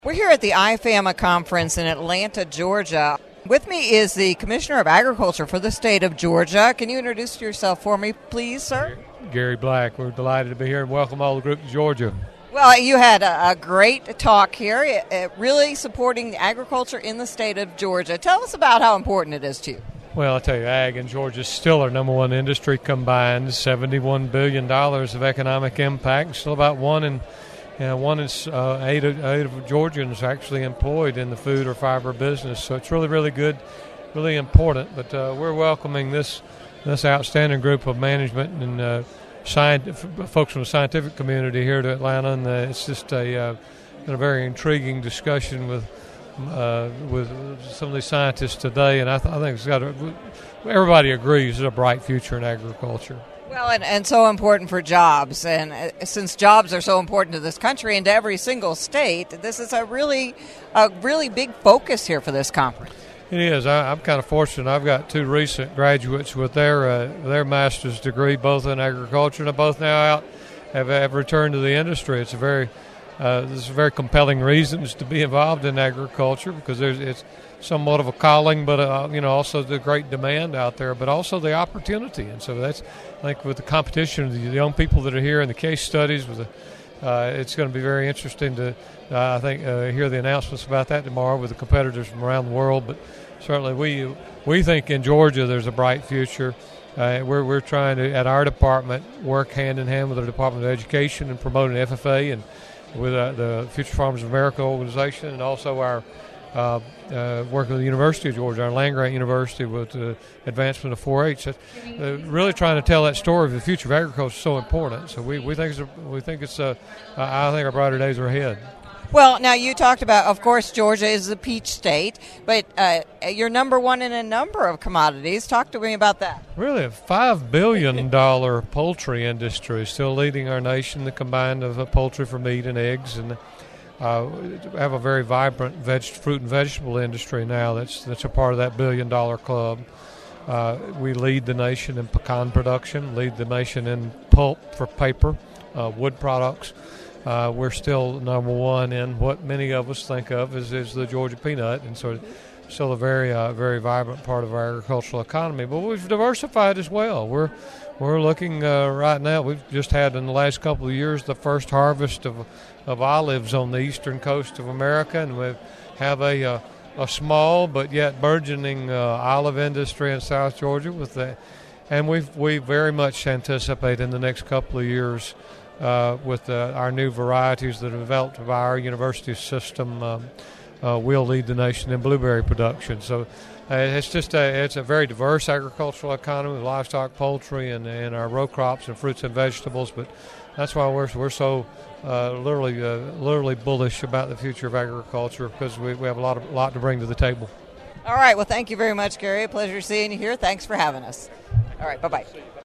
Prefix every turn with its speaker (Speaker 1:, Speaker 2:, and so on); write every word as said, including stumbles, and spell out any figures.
Speaker 1: We're here at the I FAMA conference in Atlanta, Georgia. With me is the Commissioner of Agriculture for the state of Georgia. Can you introduce yourself for me, please, sir?
Speaker 2: Gary Black. We're delighted to be here and welcome all the group to Georgia.
Speaker 1: Well, you had a, a great talk here, uh, really supporting agriculture in the state of Georgia. Tell us about how important it is to you.
Speaker 2: Well, I tell you, ag in Georgia is still our number one industry combined, seventy-one billion dollars of economic impact, still about one in You know, one is uh, eight, of, eight of Georgians actually employed in the food or fiber business, so it's really, really good, really important. But uh, we're welcoming this this outstanding group of management and uh, science, folks from the scientific community here to Atlanta, and uh, it's just a, uh, been a very intriguing discussion with uh, with some of these scientists today, and I, th- I think it's got a, everybody agrees there's a bright future in agriculture.
Speaker 1: Well, and, and so important for jobs. And uh, since jobs are so important to this country and to every single state, this is a really a really big focus here for this conference.
Speaker 2: It is. I, I'm kind of fortunate. I've got two recent graduates with their uh, their master's degree, both in agriculture, and are both now out, have, have returned to the industry. It's a very uh, there's very compelling reasons to be involved in agriculture because there's it's somewhat of a calling, but uh, you know also the great demand out there, but also the opportunity. And so that's, I think, with the competition of the young people that are here and the case studies, with the, uh, it's going to be very interesting to, uh, I think, uh, hear the announcements about that tomorrow with the competitors from around the world. But certainly we we think in Georgia there's a bright future. Uh, we're we're trying to, at our department, work hand in hand with the Department of Education and promoting F F A and with uh, the Future Farmers of America organization, and also our Uh, uh, working with the University of Georgia, our land-grant university, with the advancement of four H. Uh, really trying to tell that story of the future of agriculture is so important. So we, we think it's a, we think it's a, I think our brighter days are ahead.
Speaker 1: Well, now you talked about, of course, Georgia is the peach state, but uh, you're number one in a number of commodities. Talk to me about that.
Speaker 2: Really, a five billion dollars poultry industry, still leading our nation, the combined of uh, poultry for meat and eggs, and Uh, have a very vibrant veg, fruit and vegetable industry now that's that's a part of that billion dollar club. Uh, we lead the nation in pecan production, lead the nation in pulp for paper, uh, wood products. Uh, we're still number one in what many of us think of as, as the Georgia peanut, and so still a very uh, very vibrant part of our agricultural economy. But we've diversified as well. We're We're looking uh, right now. We've just had in the last couple of years the first harvest of of olives on the eastern coast of America, and we have a uh, a small but yet burgeoning uh, olive industry in South Georgia with that, and we we very much anticipate in the next couple of years uh, with uh, our new varieties that are developed by our university system. Um, uh, we'll lead the nation in blueberry production. So. Uh, it's just a, it's a very diverse agricultural economy with livestock, poultry, and, and our row crops and fruits and vegetables. But that's why we're we're so uh, literally uh, literally bullish about the future of agriculture, because we, we have a lot of lot to bring to the table.
Speaker 1: All right. Well, thank you very much, Gary. A pleasure seeing you here. Thanks for having us. All right. Bye bye.